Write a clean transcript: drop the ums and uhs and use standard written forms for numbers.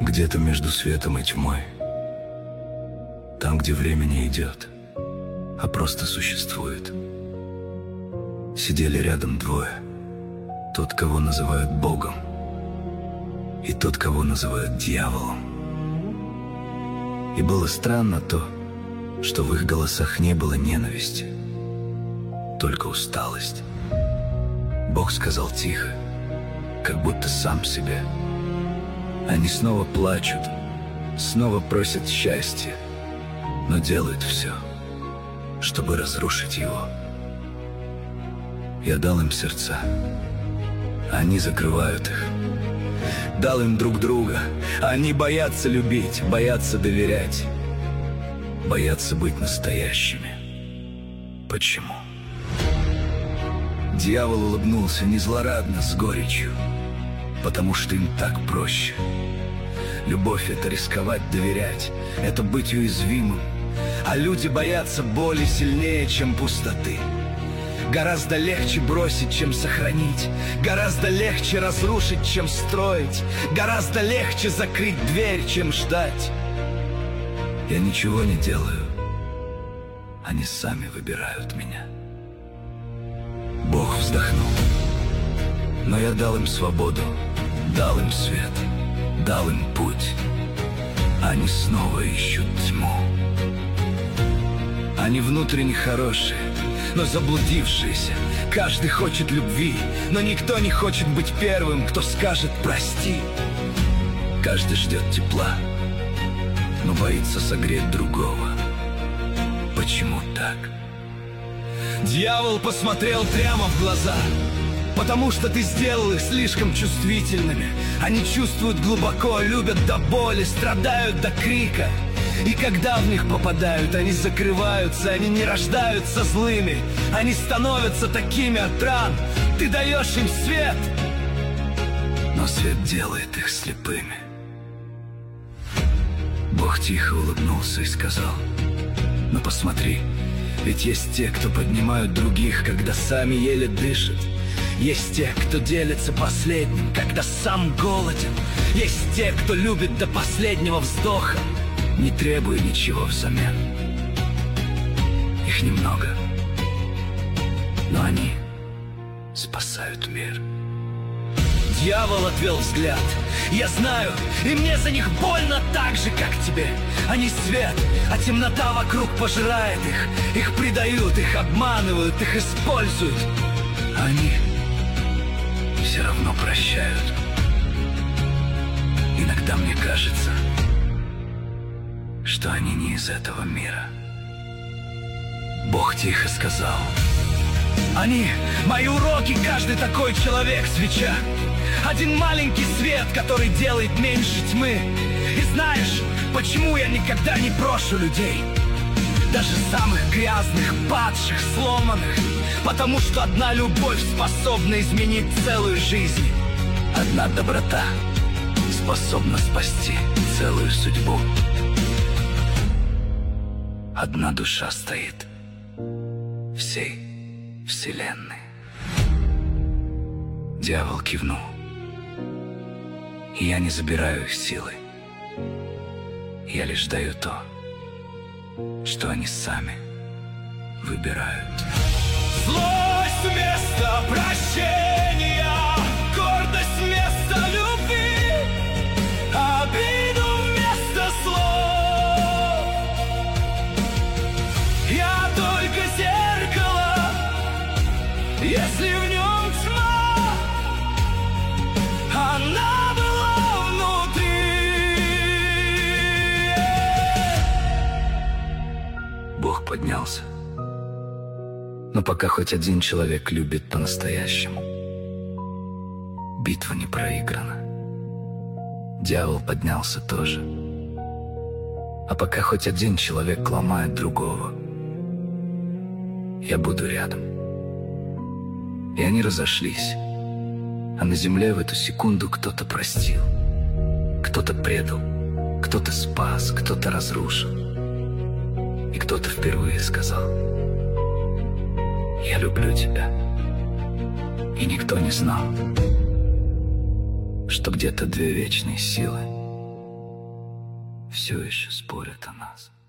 Где-то между светом и тьмой, там, где время не идет, а просто существует, сидели рядом двое. Тот, кого называют Богом, и тот, кого называют дьяволом. И было странно то, что в их голосах не было ненависти, только усталость. Бог сказал тихо, как будто сам себе: они снова плачут, снова просят счастья, но делают все, чтобы разрушить его. Я дал им сердца, а они закрывают их. Дал им друг друга, а они боятся любить, боятся доверять, боятся быть настоящими. Почему? Дьявол улыбнулся не злорадно, с горечью, потому что им так проще. Любовь — это рисковать, доверять, это быть уязвимым. А люди боятся боли сильнее, чем пустоты. Гораздо легче бросить, чем сохранить. Гораздо легче разрушить, чем строить. Гораздо легче закрыть дверь, чем ждать. Я ничего не делаю, они сами выбирают меня. Бог вздохнул. Но я дал им свободу, дал им свет, дал им путь. Они снова ищут тьму. Они внутренне хорошие, но заблудившиеся. Каждый хочет любви, но никто не хочет быть первым, кто скажет «прости». Каждый ждет тепла, но боится согреть другого. Почему так? Дьявол посмотрел прямо в глаза. Потому что ты сделал их слишком чувствительными. Они чувствуют глубоко, любят до боли, страдают до крика. И когда в них попадают, они закрываются, они не рождаются злыми. Они становятся такими от ран. Ты даешь им свет, но свет делает их слепыми. Бог тихо улыбнулся и сказал: но посмотри, ведь есть те, кто поднимают других, когда сами еле дышат. Есть те, кто делится последним, когда сам голоден. Есть те, кто любит до последнего вздоха, не требуя ничего взамен. Их немного, но они спасают мир. Дьявол отвел взгляд. Я знаю, и мне за них больно так же, как тебе. Они свет, а темнота вокруг пожирает их. Их предают, их обманывают, их используют. Они все равно прощают. Иногда мне кажется, что они не из этого мира. Бог тихо сказал: они мои уроки, каждый такой человек свеча. Один маленький свет, который делает меньше тьмы. И знаешь, почему я никогда не брошу людей? Даже самых грязных, падших, сломанных. Потому что одна любовь способна изменить целую жизнь. Одна доброта способна спасти целую судьбу. Одна душа стоит всей вселенной. Дьявол кивнул. И я не забираю их силы. Я лишь даю то, что они сами выбирают. Злость вместо прощения, гордость вместо любви, обиду вместо слов. Я только зеркало, если в нем тьма, она была внутри. Бог поднялся. Но пока хоть один человек любит по-настоящему, битва не проиграна. Дьявол поднялся тоже. А пока хоть один человек ломает другого, я буду рядом. И они разошлись. А на земле в эту секунду кто-то простил, кто-то предал, кто-то спас, кто-то разрушил. И кто-то впервые сказал: я люблю тебя. И никто не знал, что где-то две вечные силы все еще спорят о нас.